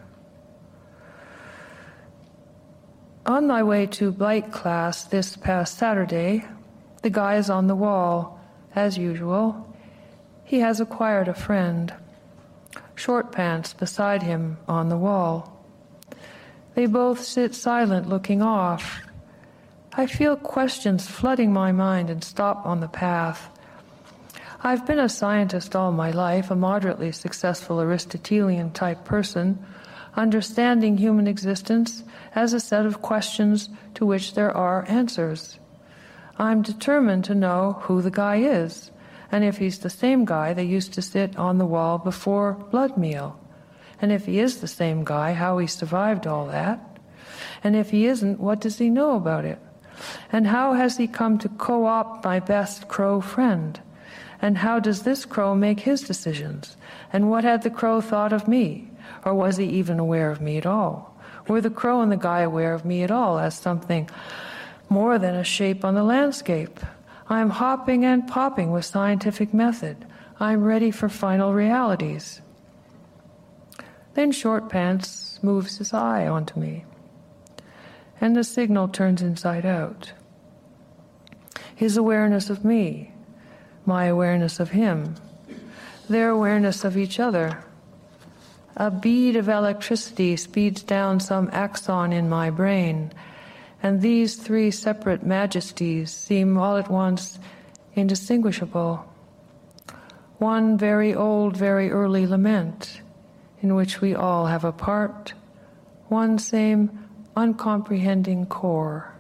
On my way to Blight class this past Saturday, the guy is on the wall, as usual. He has acquired a friend. Short Pants beside him on the wall. They both sit silent, looking off. I feel questions flooding my mind and stop on the path. I've been a scientist all my life, a moderately successful Aristotelian-type person, understanding human existence as a set of questions to which there are answers. I'm determined to know who the guy is, and if he's the same guy that used to sit on the wall before blood meal, and if he is the same guy, how he survived all that, and if he isn't, what does he know about it, and how has he come to co-opt my best crow friend, and how does this crow make his decisions, and what had the crow thought of me, or was he even aware of me at all? Were the crow and the guy aware of me at all as something more than a shape on the landscape? I'm hopping and popping with scientific method. I'm ready for final realities. Then Short Pants moves his eye onto me, and the signal turns inside out. His awareness of me, my awareness of him, their awareness of each other. A bead of electricity speeds down some axon in my brain, and these three separate majesties seem all at once indistinguishable. One very old, very early lament, in which we all have a part, one same uncomprehending core.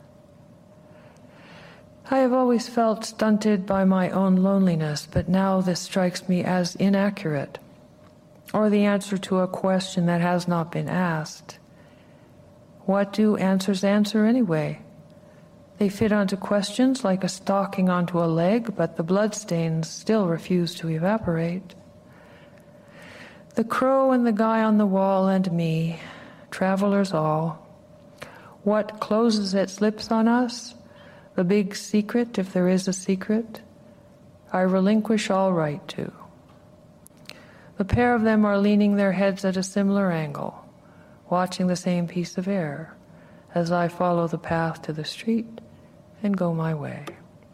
I have always felt stunted by my own loneliness, but now this strikes me as inaccurate, or the answer to a question that has not been asked. What do answers answer anyway? They fit onto questions like a stocking onto a leg, but the bloodstains still refuse to evaporate. The crow and the guy on the wall and me, travelers all. What closes its lips on us? The big secret, if there is a secret, I relinquish all right to. The pair of them are leaning their heads at a similar angle, watching the same piece of air, as I follow the path to the street and go my way.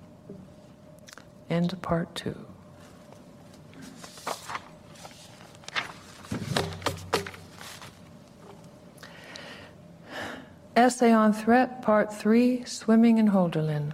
End of part two. Essay on Threat, Part three, Swimming in Holderlin.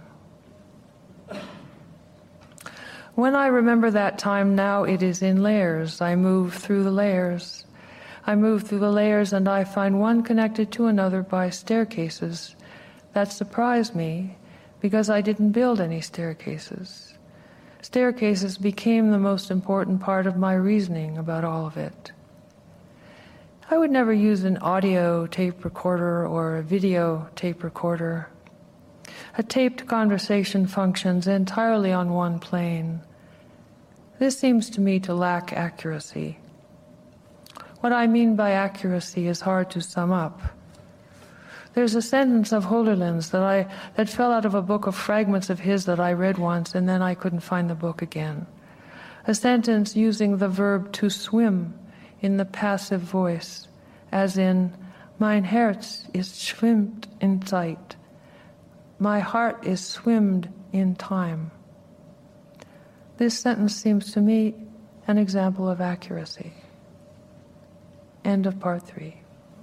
When I remember that time now, it is in layers. I move through the layers. I move through the layers and I find one connected to another by staircases. That surprised me because I didn't build any staircases. Staircases became the most important part of my reasoning about all of it. I would never use an audio tape recorder or a video tape recorder. A taped conversation functions entirely on one plane. This seems to me to lack accuracy. What I mean by accuracy is hard to sum up. There's a sentence of Holderlin's that I that fell out of a book of fragments of his that I read once, and then I couldn't find the book again. A sentence using the verb to swim in the passive voice, as in, mein Herz ist schwimmt in Zeit. My heart is swimmed in time. This sentence seems to me an example of accuracy. End of part three.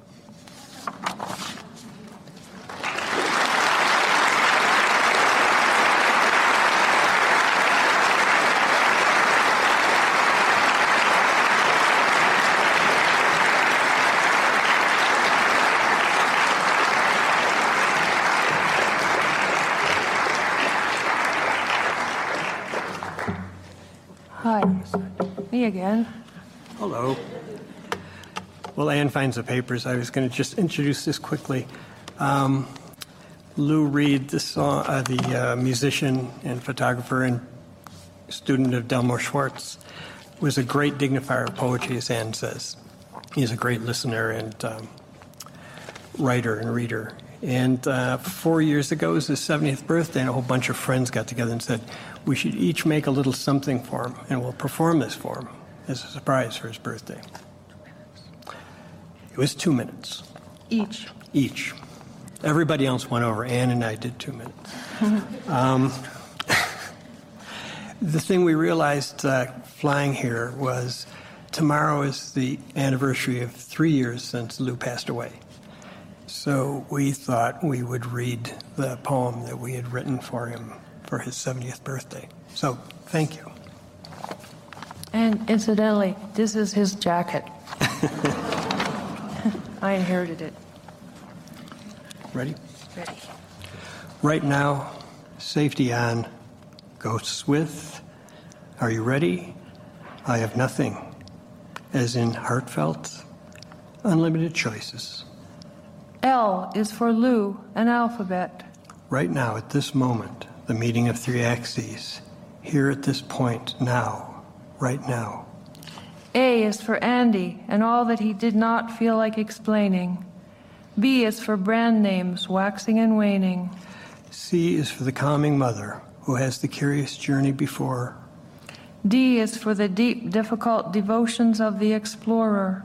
Hi, me again. Hello. Well, Anne finds the papers. I was going to just introduce this quickly. Um, Lou Reed, the, song, uh, the uh, musician and photographer and student of Delmore Schwartz, was a great dignifier of poetry, as Anne says. He's a great listener and um, writer and reader. And uh, four years ago was his seventieth birthday, and a whole bunch of friends got together and said, we should each make a little something for him, and we'll perform this for him as a surprise for his birthday. It was two minutes. Each. Each. Everybody else went over. Anne and I did two minutes. um, the thing we realized uh, flying here was tomorrow is the anniversary of three years since Lou passed away. So we thought we would read the poem that we had written for him for his seventieth birthday. So thank you. And incidentally, this is his jacket. I inherited it. Ready? Ready. Right now, safety on, ghosts with. Are you ready? I have nothing, as in heartfelt, unlimited choices. L is for Lou, an alphabet. Right now, at this moment, the meeting of three axes, here at this point, now, right now. A is for Andy and all that he did not feel like explaining. B is for brand names waxing and waning. C is for the calming mother who has the curious journey before. D is for the deep, difficult devotions of the explorer.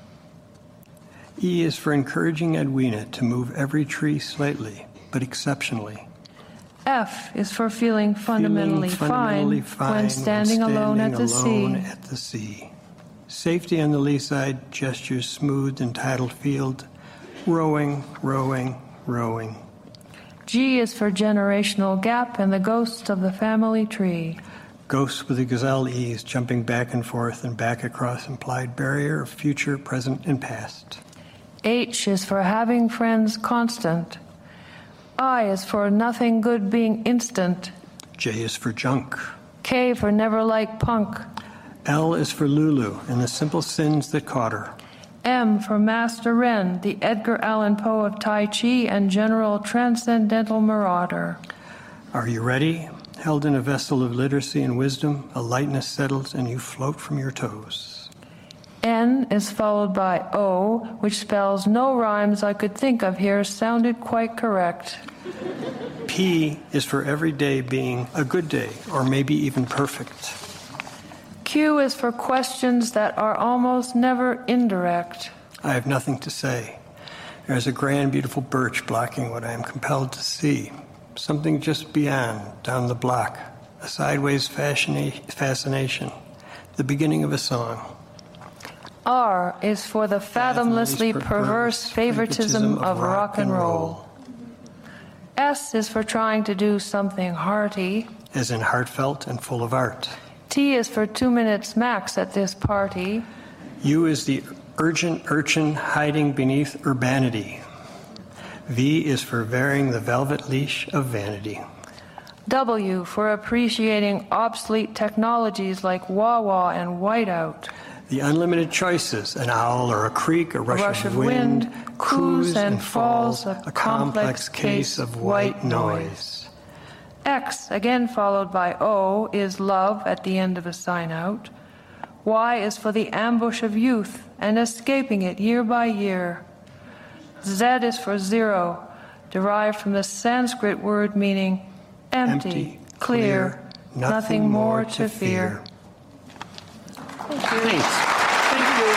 E is for encouraging Edwina to move every tree slightly, but exceptionally. F is for feeling fundamentally, feeling fundamentally fine, fine when standing, when standing alone at the alone sea. at the sea. Safety on the lee side, gestures smoothed and tidal field. Rowing, rowing, rowing. G is for generational gap and the ghost of the family tree. ghosts with a gazelle ease, jumping back and forth and back across implied barrier of future, present, and past. H is for having friends constant. I is for nothing good being instant. J is for junk. K for never like punk. L is for Lulu and the simple sins that caught her. M for Master Ren, the Edgar Allan Poe of Tai Chi and general transcendental marauder. Are you ready? Held in a vessel of literacy and wisdom, a lightness settles and you float from your toes. N is followed by O, which spells no rhymes I could think of here sounded quite correct. P is for every day being a good day, or maybe even perfect. Q is for questions that are almost never indirect. I have nothing to say. There is a grand, beautiful birch blocking what I am compelled to see. Something just beyond, down the block. A sideways fascination. The beginning of a song. R is for the fathomlessly perverse favoritism of rock and roll. S is for trying to do something hearty. As in heartfelt and full of art. T is for two minutes max at this party. U is the urgent urchin hiding beneath urbanity. V is for varying the velvet leash of vanity. W for appreciating obsolete technologies like wah-wah and whiteout. The unlimited choices, an owl or a creek, a rush, a rush of of wind, wind coos and falls, a complex case of white noise. X, again followed by O, is love at the end of a sign out. Y is for the ambush of youth and escaping it year by year. Z is for zero, derived from the Sanskrit word meaning empty, empty clear, clear nothing, nothing more to fear. fear. Thanks. Thank you.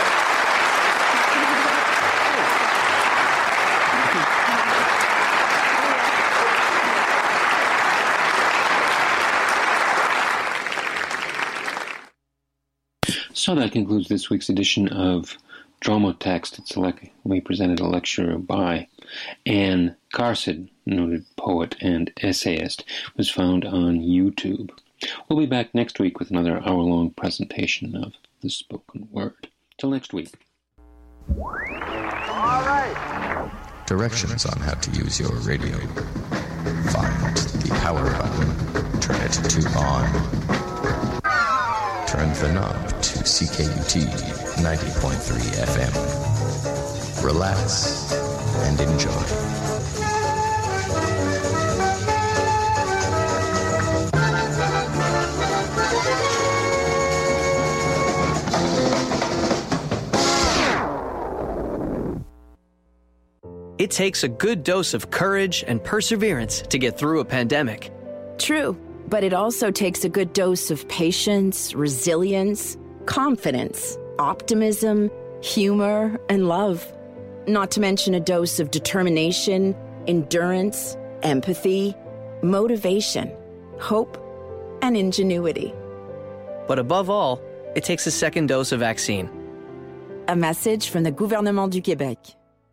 So that concludes this week's edition of Dromotext. It's like we presented a lecture by Anne Carson, noted poet and essayist, was found on YouTube. We'll be back next week with another hour-long presentation of the spoken word. Till next week. All right. Directions on how to use your radio. Find the power button. Turn it to on. Turn the knob to C K U T ninety point three F M. Relax and enjoy. It takes a good dose of courage and perseverance to get through a pandemic. True, but it also takes a good dose of patience, resilience, confidence, optimism, humor, and love. Not to mention a dose of determination, endurance, empathy, motivation, hope, and ingenuity. But above all, it takes a second dose of vaccine. A message from the Gouvernement du Québec.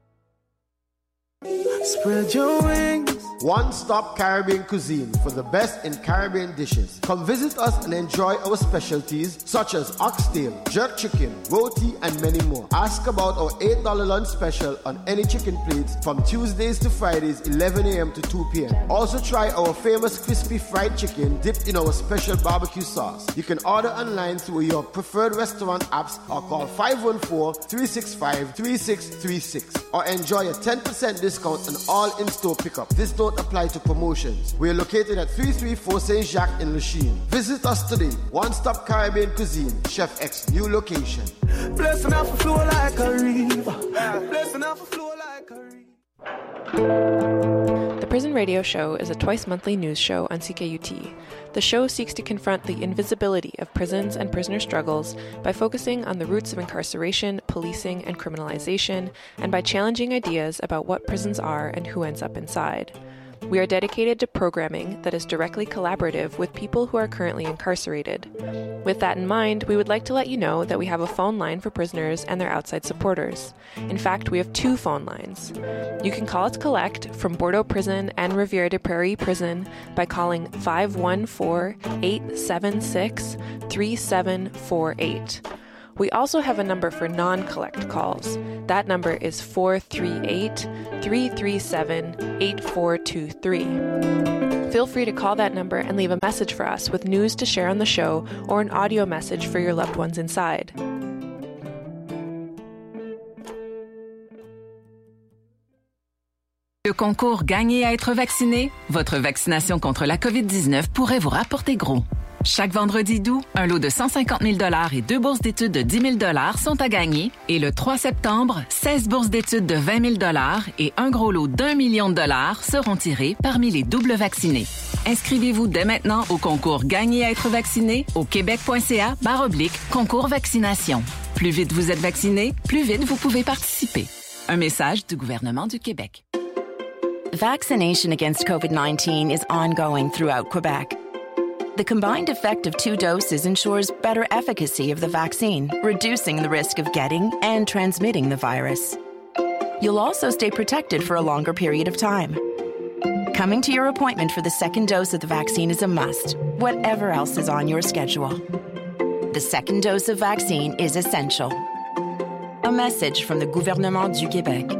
Spread your wings. One-stop Caribbean cuisine for the best in Caribbean dishes. Come visit us and enjoy our specialties such as oxtail, jerk chicken, roti, and many more. Ask about our eight dollars lunch special on any chicken plates from Tuesdays to Fridays, eleven a.m. to two p.m. Also try our famous crispy fried chicken dipped in our special barbecue sauce. You can order online through your preferred restaurant apps or call five one four, three six five, three six three six or enjoy a ten percent discount on all in-store pickup. This don't apply to promotions. We are located at three three four Saint Jacques in Lachine. Visit us today. One-stop Caribbean cuisine. Chef X new location. Blessing off a flow like a river. Blessing off a flow like a river. The Prison Radio Show is a twice-monthly news show on C K U T. The show seeks to confront the invisibility of prisons and prisoner struggles by focusing on the roots of incarceration, policing, and criminalization, and by challenging ideas about what prisons are and who ends up inside. We are dedicated to programming that is directly collaborative with people who are currently incarcerated. With that in mind, we would like to let you know that we have a phone line for prisoners and their outside supporters. In fact, we have two phone lines. You can call us Collect from Bordeaux Prison and Riviere des Prairies Prison by calling five one four, eight seven six, three seven four eight. We also have a number for non-collect calls. That number is four three eight, three three seven, eight four two three. Feel free to call that number and leave a message for us with news to share on the show or an audio message for your loved ones inside. Le concours Gagner à être vacciné, votre vaccination contre la covid dix-neuf pourrait vous rapporter gros. Chaque vendredi d'août, un lot de cent cinquante mille dollars et deux bourses d'études de dix mille dollars sont à gagner. Et le trois septembre, seize bourses d'études de vingt mille dollars et un gros lot d'un million de dollars seront tirés parmi les doubles vaccinés. Inscrivez-vous dès maintenant au concours Gagner à être vacciné au québec.ca barre oblique concours vaccination. Plus vite vous êtes vacciné, plus vite vous pouvez participer. Un message du gouvernement du Québec. Vaccination against COVID nineteen is ongoing throughout Quebec. The combined effect of two doses ensures better efficacy of the vaccine, reducing the risk of getting and transmitting the virus. You'll also stay protected for a longer period of time. Coming to your appointment for the second dose of the vaccine is a must, whatever else is on your schedule. The second dose of vaccine is essential. A message from the Gouvernement du Québec.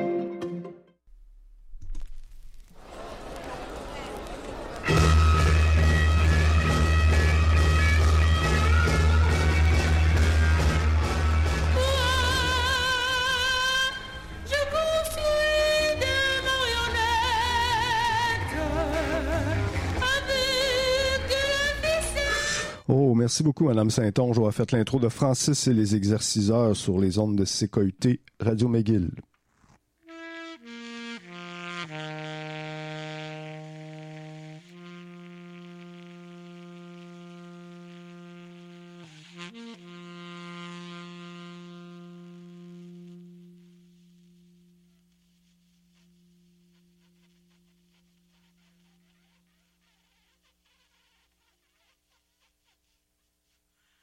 Oh, merci beaucoup, Mme Saint-Onge. On a fait l'intro de Francis et les exerciceurs sur les ondes de C K U T Radio McGill.